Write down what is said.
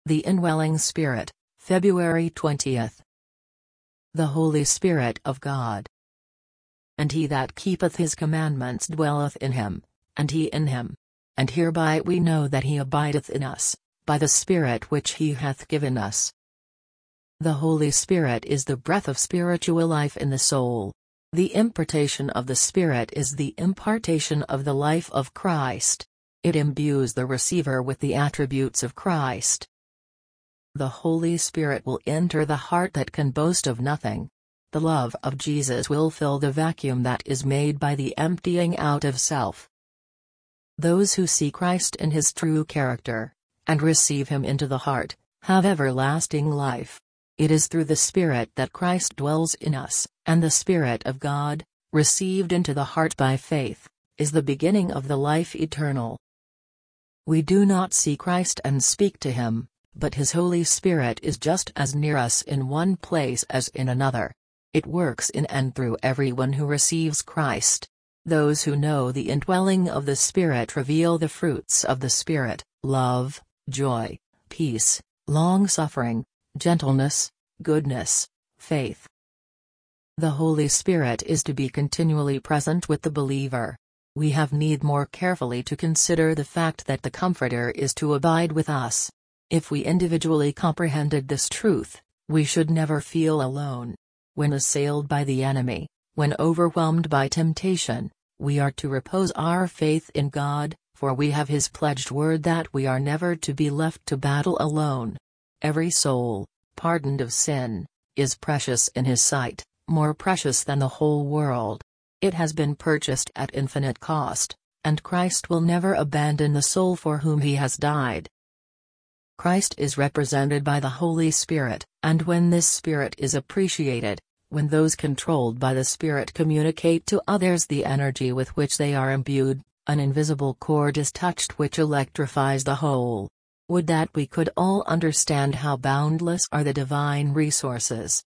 The Indwelling Spirit, February 20th. The Holy Spirit of God. And he that keepeth his commandments dwelleth in him, and he in him. And hereby we know that he abideth in us, by the Spirit which he hath given us. The Holy Spirit is the breath of spiritual life in the soul. The impartation of the Spirit is the impartation of the life of Christ. It imbues the receiver with the attributes of Christ. The Holy Spirit will enter the heart that can boast of nothing. The love of Jesus will fill the vacuum that is made by the emptying out of self. Those who see Christ in his true character, and receive him into the heart, have everlasting life. It is through the Spirit that Christ dwells in us, and the Spirit of God, received into the heart by faith, is the beginning of the life eternal. We do not see Christ and speak to him, but his Holy Spirit is just as near us in one place as in another. It works in and through everyone who receives Christ. Those who know the indwelling of the Spirit reveal the fruits of the Spirit: love, joy, peace, long-suffering, gentleness, goodness, faith. The Holy Spirit is to be continually present with the believer. We have need more carefully to consider the fact that the Comforter is to abide with us. If we individually comprehended this truth, we should never feel alone. When assailed by the enemy, when overwhelmed by temptation, we are to repose our faith in God, for we have his pledged word that we are never to be left to battle alone. Every soul, pardoned of sin, is precious in his sight, more precious than the whole world. It has been purchased at infinite cost, and Christ will never abandon the soul for whom he has died. Christ is represented by the Holy Spirit, and when this Spirit is appreciated, when those controlled by the Spirit communicate to others the energy with which they are imbued, an invisible chord is touched which electrifies the whole. Would that we could all understand how boundless are the divine resources,